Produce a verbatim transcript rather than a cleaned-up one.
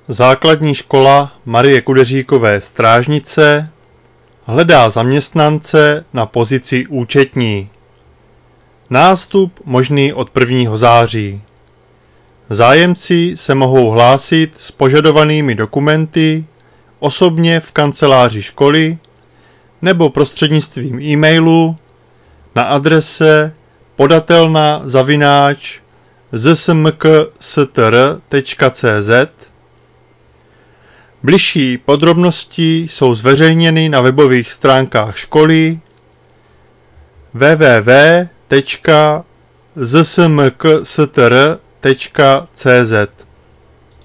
Základní škola Marie Kudeříkové Strážnice hledá zaměstnance na pozici účetní. Nástup možný od prvního září. Zájemci se mohou hlásit s požadovanými dokumenty osobně v kanceláři školy nebo prostřednictvím e-mailu na adrese podatelna zavináč zsmkstr tečka cz. Bližší podrobnosti jsou zveřejněny na webových stránkách školy w w w tečka zsmkstr tečka cz.